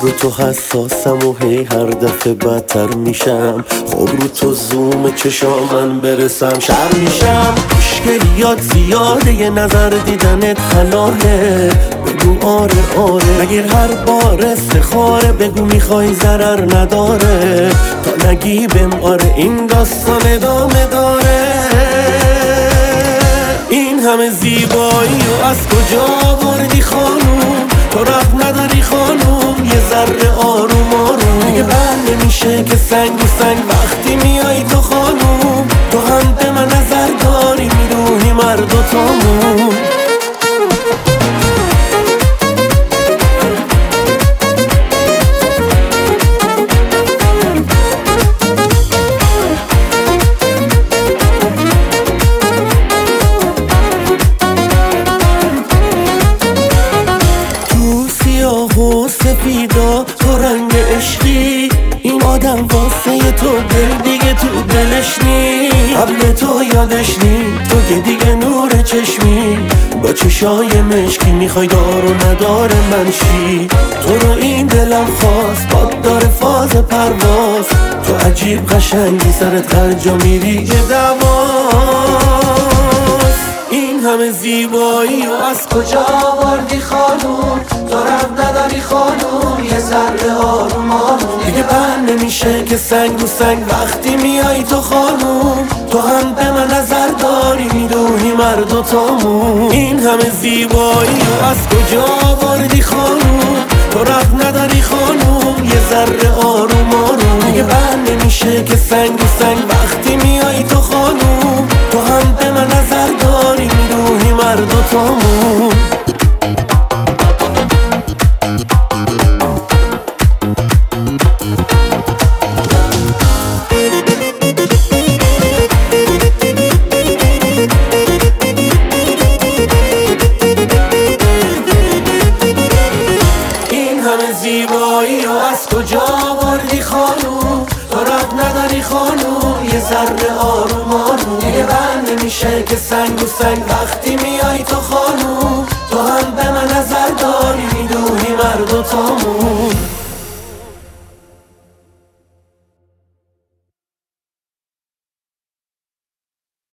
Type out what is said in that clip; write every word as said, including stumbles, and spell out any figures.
رو تو حساسم و هی هر دفعه بدتر میشم. خب رو تو زوم چشام من برسم شر میشم. مشکلیات زیاده یه نظر دیدنت حلاله. بگو آره آره نگیر هر بار استخاره. بگو میخوای ضرر نداره تا نگی بهم آره. این داستان ادامه داره. این همه زیبایی و از کجا آوردی خانوم؟ تو رفت نداری خانوم یه ذره آروم آروم. دیگه بر نمیشه که سنگ و سنگ وقتی میای تو خانوم. تو هم به من نظر داری میدونی مرد و تامون. و سفیدا تو رنگ عشقی. این آدم واسه تو دل دیگه تو دلش نی. قبل تو یادش نی تو که دیگه نور چشمی. با چشای مشکی میخوای دار و نداره منشی. تو رو این دلم خواست باد داره فاز پرواز. تو عجیب قشنگی سرت هر جا میری یه دواست. این همه زیبایی و از کجا آوردی خانوم؟ تو رب نداری خانوم یه ذره آروم آروم. دیگه بر نمیشه که سنگ رو سنگ وقتی میای تو خانوم. تو هم به من نظر داری میدونی مرد و تامون. این همه زیبایی و از کجا آوردی خانوم؟ تو رب نداری خانوم یه ذره آروم آروم. دیگه بر نمیشه که سنگ رو سنگ وقتی میای تو خانوم. تو هم به من نظر داری میدونی مرد و تامون. زیبایی و از کجا آوردی خانوم؟ تو رب نداری خانوم یه ذره آروم آروم. دیگه بر نمیشه که سنگ و سنگ وقتی میای تو خانوم.